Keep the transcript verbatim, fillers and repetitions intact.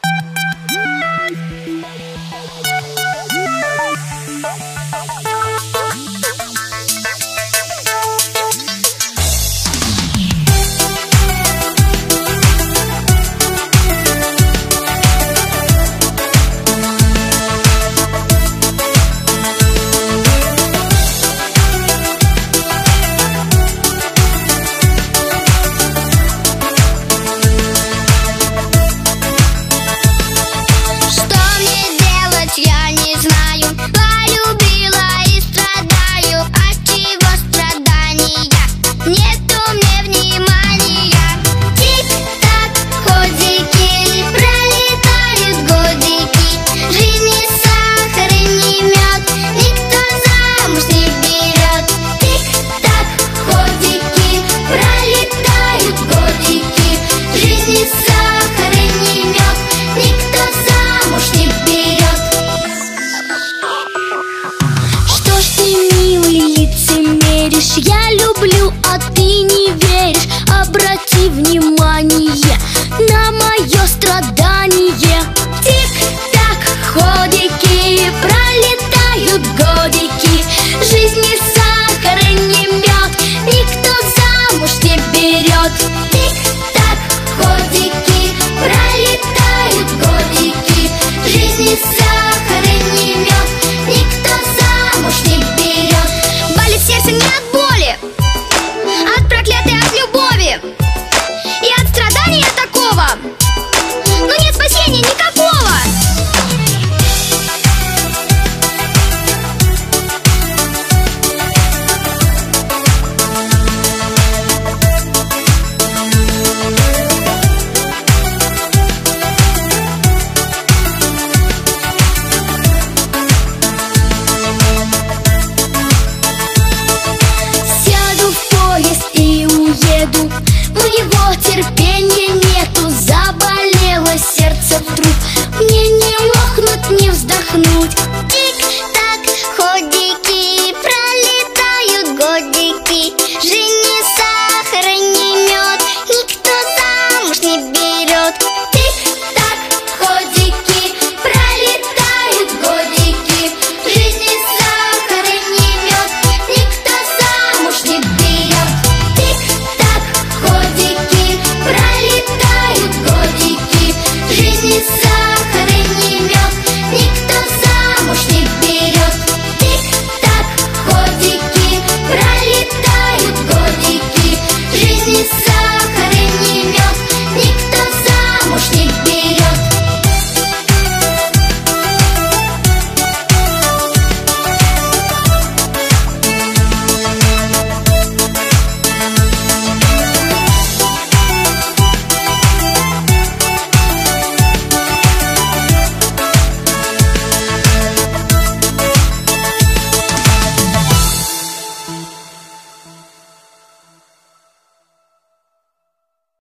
Я люблю, а ты не веришь. Обрати внимание на мое страдание. Тик-так, ходики, пролетают годики. Жизнь не сахар и не мед, никто замуж не берет. Тик-так, ходики, пролетают годики. Жизнь не сахар и не мед, никто замуж не берет. Болит сердце не от боли, от проклятой, от любови и от страдания такого, но нет спасения никакого. Сяду в поезд и уеду, у него терпения нету. Заболело сердце вдруг.